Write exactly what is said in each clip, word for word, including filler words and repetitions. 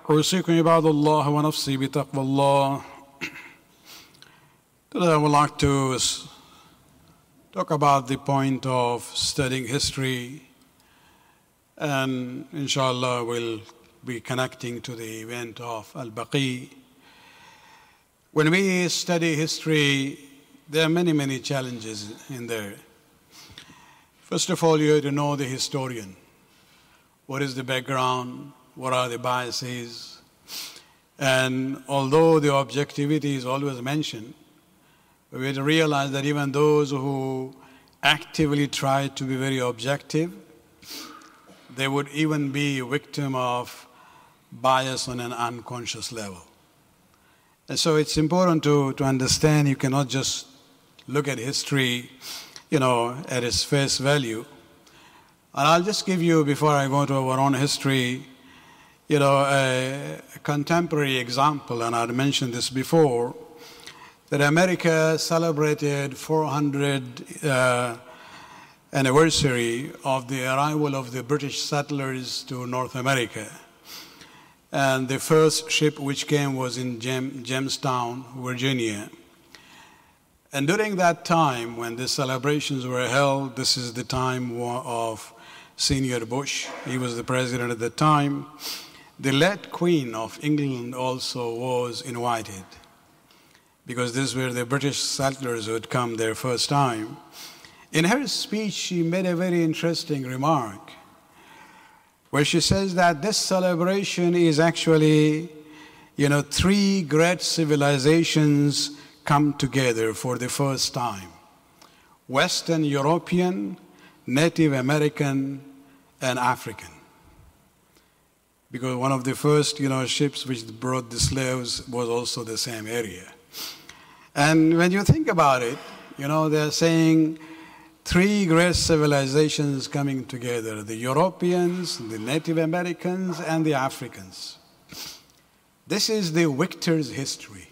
أوصيكم عباد الله ونفسي بتقوى الله. Today I would like to talk about the point of studying history, and inshallah we'll be connecting to the event of Al-Baqi. When we study history, there are many, many challenges in there. First of all, you have to know the historian. What is the background? What are the biases? And although the objectivity is always mentioned, we have to realize that even those who actively try to be very objective, they would even be a victim of bias on an unconscious level. And so it's important to, to understand you cannot just look at history, you know, at its face value. And I'll just give you, before I go to our own history, you know, a, a contemporary example, and I'd mentioned this before, that America celebrated four hundredth uh, anniversary of the arrival of the British settlers to North America. And the first ship which came was in Jem- Jamestown, Virginia. And during that time, when the celebrations were held, this is the time of Senior Bush. He was the president at the time. The late Queen of England also was invited, because these were the British settlers who had come their first time. In her speech, she made a very interesting remark, where she says that this celebration is actually, you know, three great civilizations come together for the first time: Western European, Native American, and African. Because one of the first, you know, ships which brought the slaves was also the same area. And when you think about it, you know, they're saying three great civilizations coming together: the Europeans, the Native Americans, and the Africans. This is the victor's history.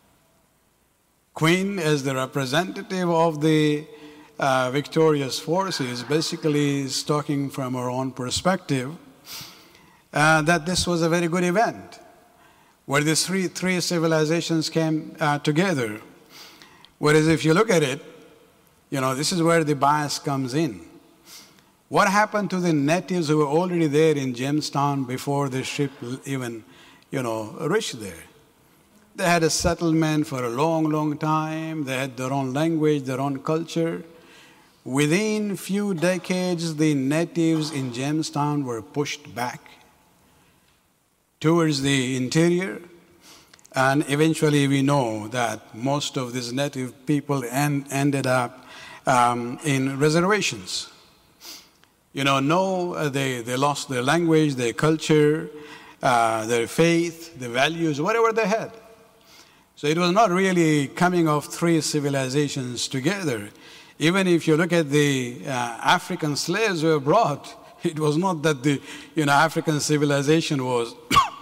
Queen, as the representative of the uh, victorious forces, basically is talking from her own perspective, uh, that this was a very good event, where the three, three civilizations came uh, together. Whereas if you look at it, you know, this is where the bias comes in. What happened to the natives who were already there in Jamestown before the ship even, you know, reached there? They had a settlement for a long, long time. They had their own language, their own culture. Within few decades, the natives in Jamestown were pushed back towards the interior. And eventually we know that most of these native people en- ended up um, in reservations. You know, no, uh, they, they lost their language, their culture, uh, their faith, their values, whatever they had. So it was not really coming of three civilizations together. Even if you look at the uh, African slaves who were brought, it was not that the, you know, African civilization was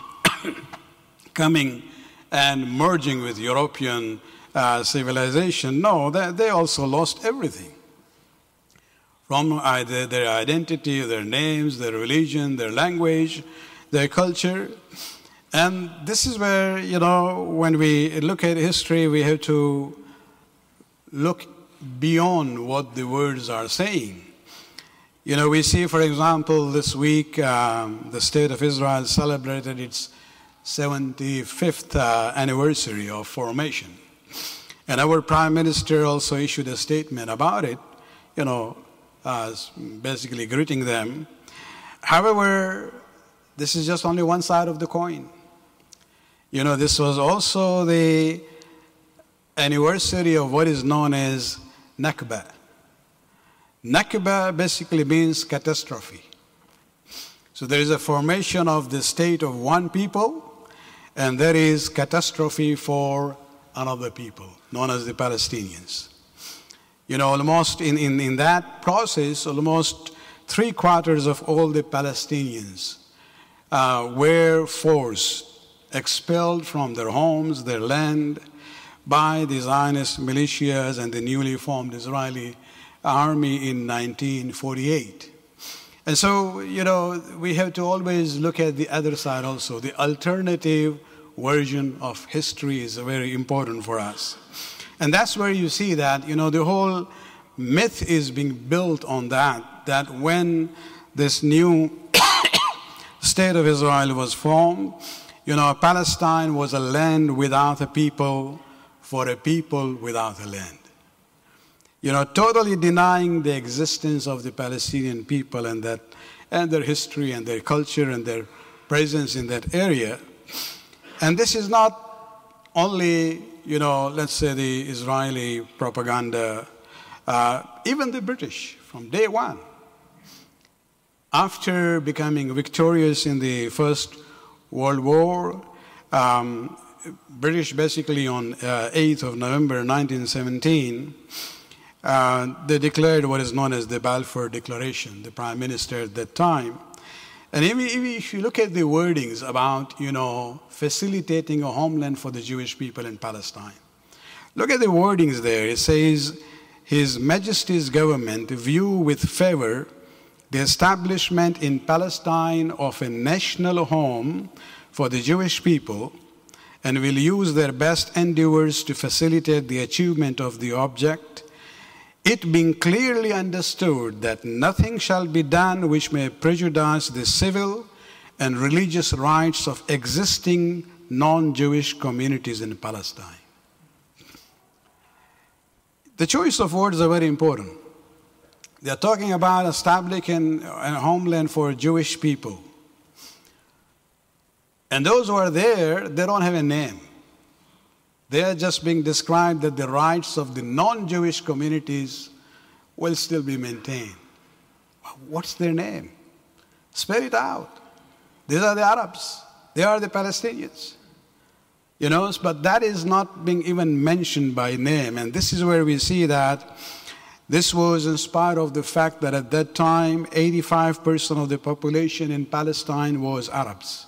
coming and merging with European uh, civilization. No, they, they also lost everything. From either their identity, their names, their religion, their language, their culture. And this is where, you know, when we look at history, we have to look beyond what the words are saying. You know, we see, for example, this week, um, the State of Israel celebrated its seventy-fifth uh, anniversary of formation. And our Prime Minister also issued a statement about it, you know, uh, basically greeting them. However, this is just only one side of the coin. You know, this was also the anniversary of what is known as Nakba. Nakba basically means catastrophe. So there is a formation of the state of one people, and there is catastrophe for another people, known as the Palestinians. You know, almost in, in, in that process, almost three quarters of all the Palestinians uh, were forced, expelled from their homes, their land, by the Zionist militias and the newly formed Israeli army in nineteen forty-eight. And so, you know, we have to always look at the other side also. The alternative version of history is very important for us. And that's where you see that, you know, the whole myth is being built on that, that when this new state of Israel was formed, you know, Palestine was a land without a people for a people without a land. You know, totally denying the existence of the Palestinian people and that, and their history and their culture and their presence in that area. And this is not only, you know, let's say the Israeli propaganda, uh, even the British from day one. After becoming victorious in the First World War, um, British basically on uh, eighth of November nineteen seventeen, uh, they declared what is known as the Balfour Declaration, the Prime Minister at that time. And even, even if you look at the wordings about, you know, facilitating a homeland for the Jewish people in Palestine, look at the wordings there. It says, His Majesty's government view with favor the establishment in Palestine of a national home for the Jewish people and will use their best endeavors to facilitate the achievement of the object, it being clearly understood that nothing shall be done which may prejudice the civil and religious rights of existing non-Jewish communities in Palestine. The choice of words are very important. They're talking about establishing a homeland for Jewish people. And those who are there, they don't have a name. They are just being described that the rights of the non-Jewish communities will still be maintained. What's their name? Spell it out. These are the Arabs. They are the Palestinians. You know, but that is not being even mentioned by name. And this is where we see that this was in spite of the fact that at that time, eighty-five percent of the population in Palestine was Arabs.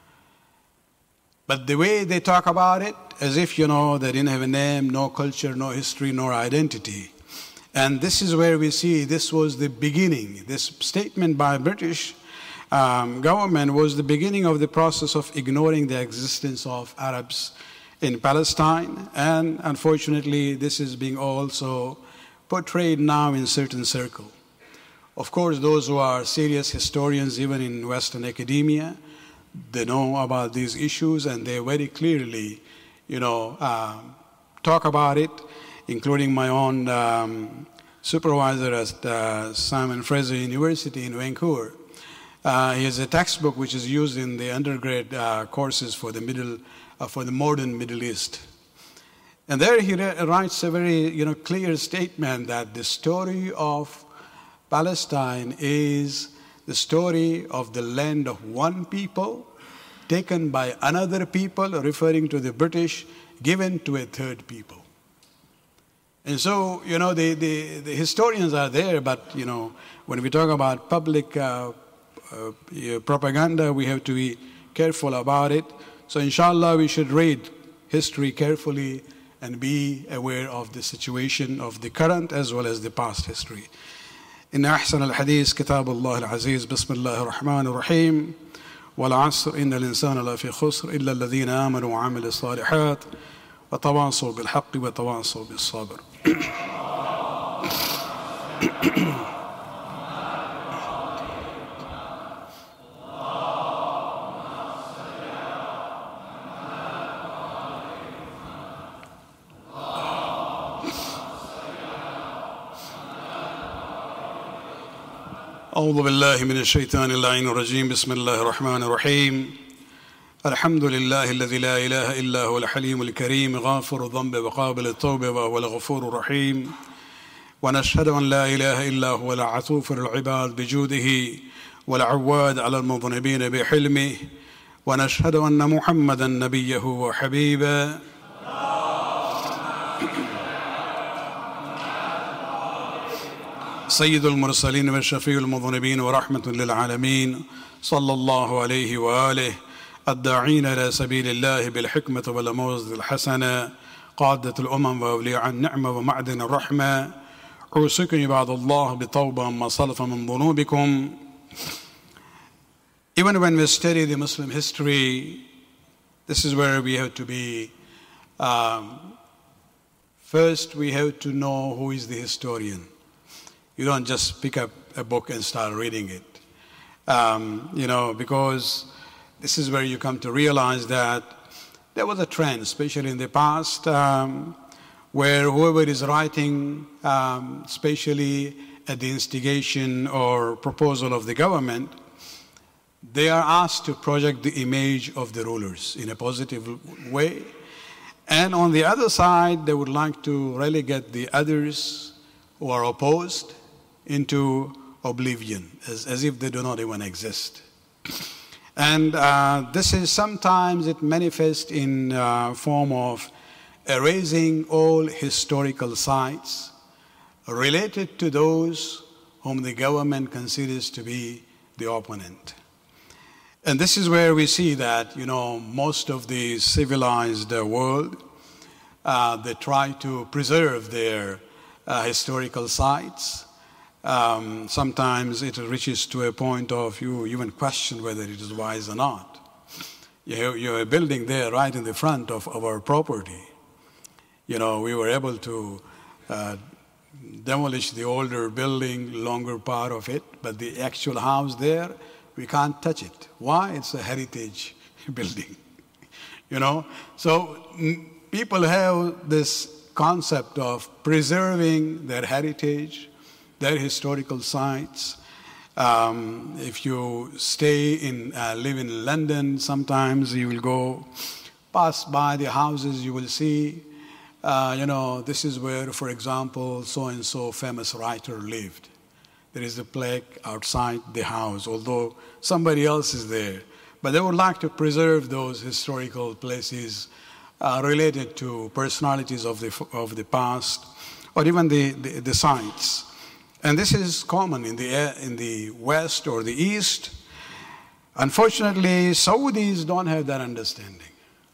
But the way they talk about it, as if, you know, they didn't have a name, no culture, no history, nor identity. And this is where we see this was the beginning. This statement by British um, government was the beginning of the process of ignoring the existence of Arabs in Palestine. And unfortunately, this is being also portrayed now in certain circles. Of course, those who are serious historians, even in Western academia, they know about these issues and they very clearly, you know, uh, talk about it, including my own um, supervisor at uh, Simon Fraser University in Vancouver. Uh, he has a textbook which is used in the undergrad uh, courses for the middle, uh, for the modern Middle East. And there he writes a very, you know, clear statement that the story of Palestine is the story of the land of one people taken by another people, referring to the British, given to a third people. And so, you know, the, the, the historians are there, but, you know, when we talk about public uh, uh, propaganda, we have to be careful about it. So, inshallah, we should read history carefully and be aware of the situation of the current as well as the past history. إن أحسن الحديث كتاب الله العزيز بسم الله الرحمن الرحيم والعصر إن الإنسان لفي خسر إلا الذين آمنوا وعملوا الصالحات وتواصوا بالحق وتواصوا بالصبر. أعوذ بالله من الشيطان اللعين الرجيم بسم الله الرحمن الرحيم الحمد لله الذي لا إله إلا هو الحليم الكريم غافر الذنب وقابل التوبة وهو الغفور الرحيم ونشهد أن لا إله إلا هو العطوف للعباد بجوده والعواد على المذنبين بحلمه ونشهد أن محمدا نبيه وحبيبه سيد المرسلين والشفيع المذنبين ورحمة للعالمين صلى الله عليه وآله الداعين إلى سبيل الله بالحكمة والموعظة الحسنة قادة الأمم وأولياء النعمة ومعدن الرحمة أوصيكم عباد الله بتوبة ما سلف من ذنوبكم Even when we study the Muslim history, this is where we have to be, um, first we have to know who is the historian. You don't just pick up a book and start reading it. Um, you know, because this is where you come to realize that there was a trend, especially in the past, um, where whoever is writing, um, especially at the instigation or proposal of the government, they are asked to project the image of the rulers in a positive way. And on the other side, they would like to relegate the others who are opposed into oblivion, as, as if they do not even exist. And uh, this is sometimes it manifests in uh, form of erasing all historical sites related to those whom the government considers to be the opponent. And this is where we see that, you know, most of the civilized uh, world, uh, they try to preserve their uh, historical sites. Um, sometimes it reaches to a point of you even question whether it is wise or not. You, you're a building there right in the front of, of our property. You know, we were able to uh, demolish the older building, longer part of it, but the actual house there, we can't touch it. Why? It's a heritage building, you know? So m- people have this concept of preserving their heritage, their historical sites. Um, if you stay in, uh, live in London, sometimes you will go pass by the houses, you will see, uh, you know, this is where, for example, so-and-so famous writer lived. There is a plaque outside the house, although somebody else is there. But they would like to preserve those historical places uh, related to personalities of the of the past, or even the, the, the sites. And this is common in the in the West or the East. Unfortunately, Saudis don't have that understanding.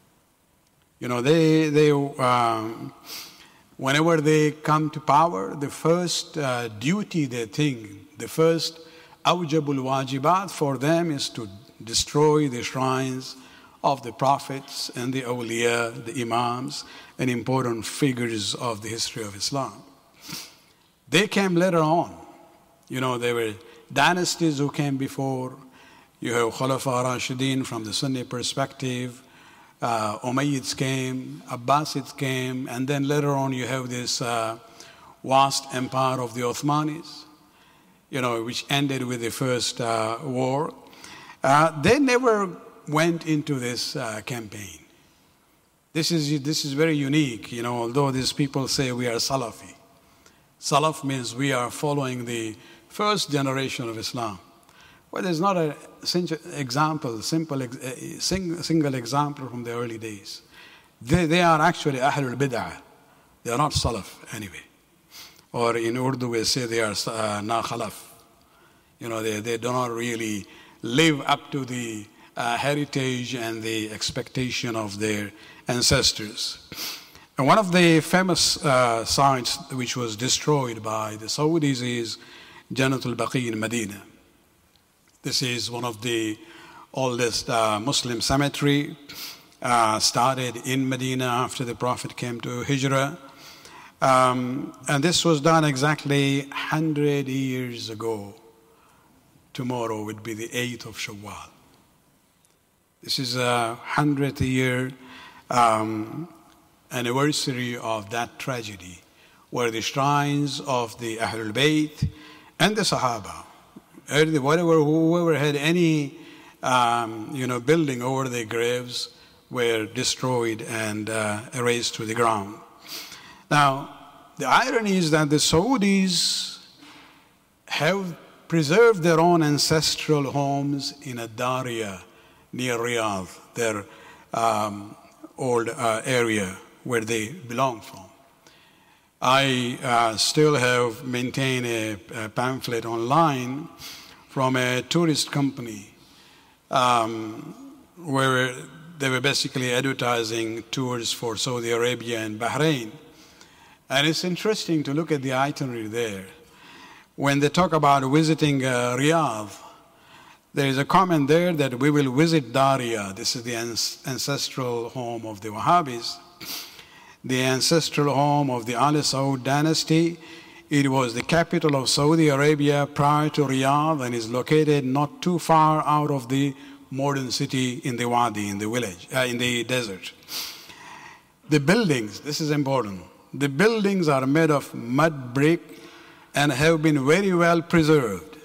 You know, they they. Um, Whenever they come to power, the first uh, duty they think, the first awjabul wajibat for them is to destroy the shrines of the prophets and the awliya, the imams, and important figures of the history of Islam. They came later on. You know, there were dynasties who came before. You have Khulafa Rashidin from the Sunni perspective. Uh, Umayyads came, Abbasids came, and then later on you have this uh, vast empire of the Ottomanis, you know, which ended with the first uh, war. Uh, they never went into this uh, campaign. This is this is very unique, you know. Although these people say we are Salafi, Salaf means we are following the first generation of Islam. Well, there's not a example, simple single example from the early days. They, they are actually Ahlul Bid'ah. They are not Salaf anyway. Or in Urdu we say they are uh, Na Khalaf. You know, they, they do not really live up to the uh, heritage and the expectation of their ancestors. And one of the famous uh, sites which was destroyed by the Saudis is Jannatul Baqi in Medina. This is one of the oldest uh, Muslim cemetery, uh, started in Medina after the Prophet came to Hijrah. Um, and this was done exactly one hundred years ago. Tomorrow would be the eighth of Shawwal. This is a hundredth year um, anniversary of that tragedy, where the shrines of the Ahlul Bayt and the Sahaba, whatever, whoever had any, um, you know, building over their graves were destroyed and uh, erased to the ground. Now, the irony is that the Saudis have preserved their own ancestral homes in Ad-Dariya near Riyadh, their um, old uh, area where they belong from. I uh, still have maintained a, a pamphlet online from a tourist company um, where they were basically advertising tours for Saudi Arabia and Bahrain. And it's interesting to look at the itinerary there. When they talk about visiting uh, Riyadh, There is a comment there that we will visit Daria. This is the ancestral home of the Wahhabis, the ancestral home of the Al Saud dynasty. It was the capital of Saudi Arabia prior to Riyadh and is located not too far out of the modern city in the Wadi, in the village, uh, in the desert. The buildings, this is important, the buildings are made of mud brick and have been very well preserved.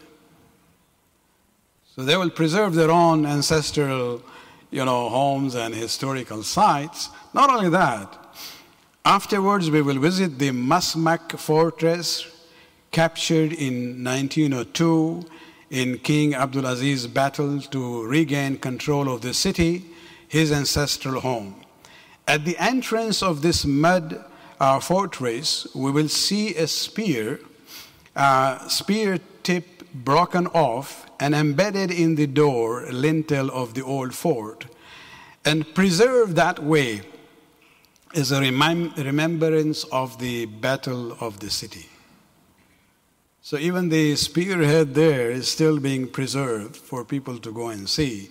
So they will preserve their own ancestral, you know, homes and historical sites. Not only that, afterwards we will visit the Masmak fortress captured in nineteen oh two in King Abdul Aziz's battle to regain control of the city, his ancestral home. At the entrance of this mud uh, fortress, we will see a spear, uh, spear tip broken off and embedded in the door lintel of the old fort, and preserved that way as a remem- remembrance of the battle of the city. So even the spearhead there is still being preserved for people to go and see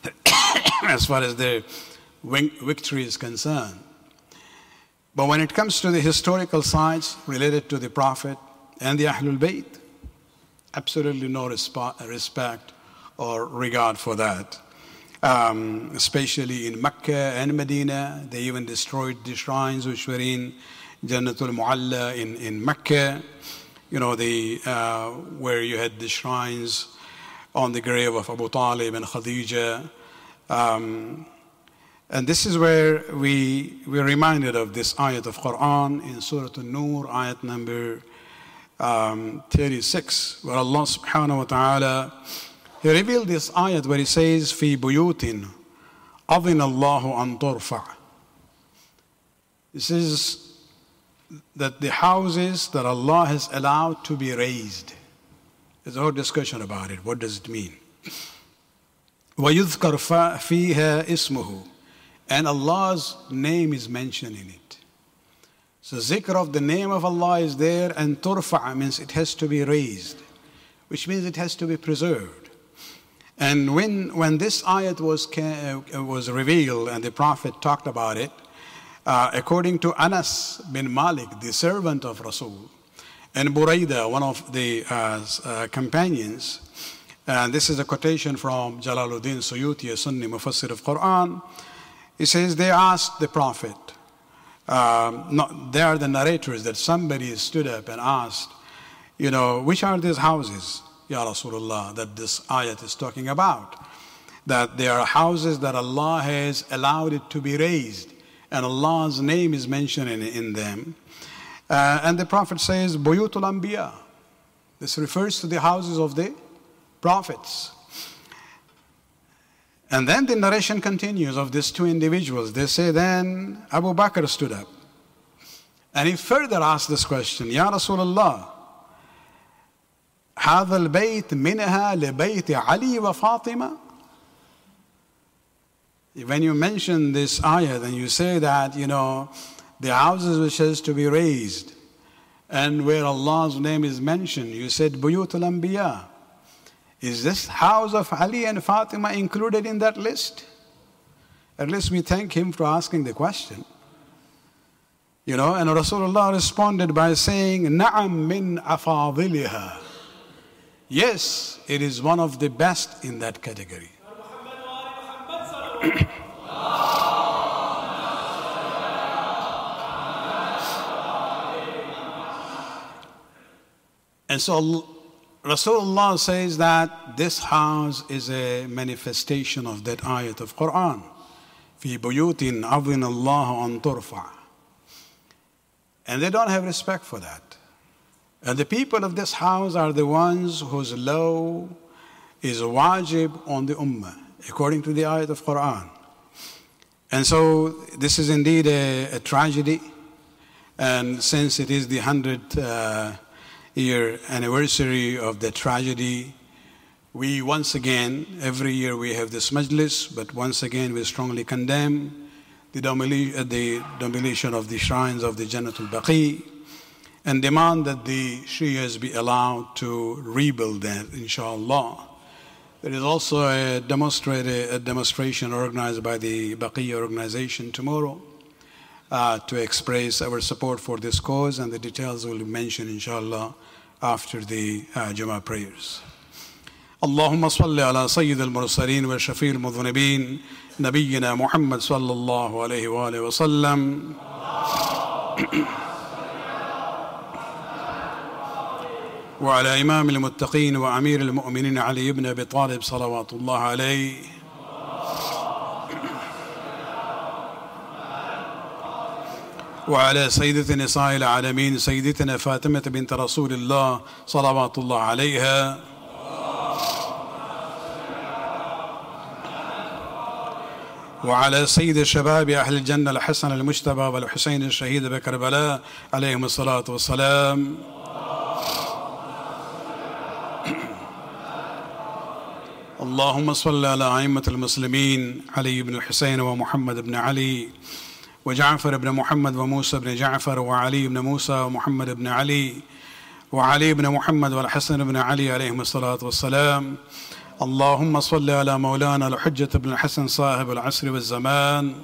as far as their victory is concerned. But when it comes to the historical sites related to the Prophet and the Ahlul Bayt, absolutely no resp- respect or regard for that. Um, especially in Mecca and Medina, they even destroyed the shrines which were in Jannatul Mu'alla in, in Mecca, you know, the, uh, where you had the shrines on the grave of Abu Talib and Khadija. Um, and this is where we, we're reminded of this ayat of Quran in Surah An-Nur, ayat number um, thirty-six, where Allah subhanahu wa ta'ala, He revealed this ayat where He says, فِي بُيُوتٍ أَذِنَ اللَّهُ أَن تُرْفَعَ. This is that the houses that Allah has allowed to be raised. There's a whole discussion about it. What does it mean? وَيُذْكَرْ فِيهَا اسْمُهُ. And Allah's name is mentioned in it. So zikr of the name of Allah is there, and turfa' means it has to be raised, which means it has to be preserved. And when, when this ayat was, uh, was revealed and the Prophet talked about it, uh, according to Anas bin Malik, the servant of Rasul, and Buraidah, one of the uh, uh, companions, and this is a quotation from Jalaluddin Suyuti, a Sunni Mufassir of Quran. He says, they asked the Prophet, um, not, they are the narrators, that somebody stood up and asked, you know, which are these houses, Ya Rasulullah, that this ayat is talking about? That they are houses that Allah has allowed it to be raised, and Allah's name is mentioned in, in them. Uh, and the Prophet says, Buyutul Anbiya. This refers to the houses of the prophets. And then the narration continues of these two individuals. They say, then Abu Bakr stood up. And he further asked this question, Ya Rasulullah, هذا البيت منها لبيت علي وفاطمة. When you mention this ayah, and you say that, you know, the houses which has to be raised, and where Allah's name is mentioned, you said Buyutul Anbiya. Is this house of Ali and Fatima included in that list? At least we thank him for asking the question. You know, and Rasulullah responded by saying, Na'am min afadiliha. Yes, it is one of the best in that category. And so Rasulullah says that this house is a manifestation of that ayat of Quran. في بيوت أذن الله أن ترفع. And they don't have respect for that. And the people of this house are the ones whose law is wajib on the ummah, according to the ayat of Quran. And so this is indeed a, a tragedy. And since it is the hundredth uh, year anniversary of the tragedy, we once again, every year we have this majlis, but once again we strongly condemn the, demoli- uh, the demolition of the shrines of the Jannatul Baqi, and demand that the Shias be allowed to rebuild that, inshallah. There is also a, a demonstration organized by the Baqiyya organization tomorrow uh, to express our support for this cause, and the details will be mentioned, inshallah, after the uh, Jummah prayers. اللهم صل على سيد المرسلين وشفيع المذنبين نبينا محمد صلى الله عليه وآله وسلم وعلى إمام المتقين وأمير المؤمنين علي بن أبي طالب صلوات الله عليه وعلى سيدة نساء العالمين سيدتنا فاطمة بنت رسول الله صلوات الله عليها وعلى سيد شباب أهل الجنة الحسن المجتبى والحسين الشهيد بكربلاء عليهم الصلاة والسلام اللهم صل على أئمة المسلمين علي بن الحسين ومحمد بن علي وجعفر بن محمد وموسى بن جعفر وعلي بن موسى ومحمد بن علي وعلي بن محمد والحسن بن علي عليهم الصلاة والسلام اللهم صل على مولانا الحجة بن الحسن صاحب العصر والزمان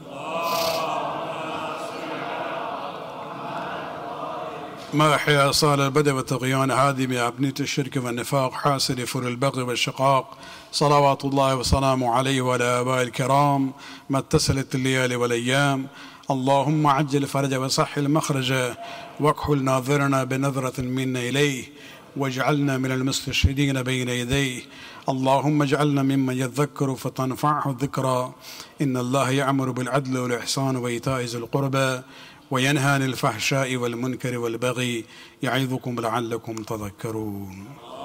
ما أحيا صال البدء والطغيان هادم أبنية الشرك والنفاق حاسد فر البغي والشقاق صلوات الله وسلامه عليه وعلى آبائه الكرام ما اتصلت الليالي والأيام اللهم عجل فرج وصح المخرج واكحل ناظرنا بنظرة منا إليه واجعلنا من المستشهدين بين يديه اللهم اجعلنا ممن يذكر فتنفعه الذكرى إن الله يأمر بالعدل والإحسان وإيتاء ذي القربى وينهى عن الفحشاء والمنكر والبغي يعظكم لعلكم تذكرون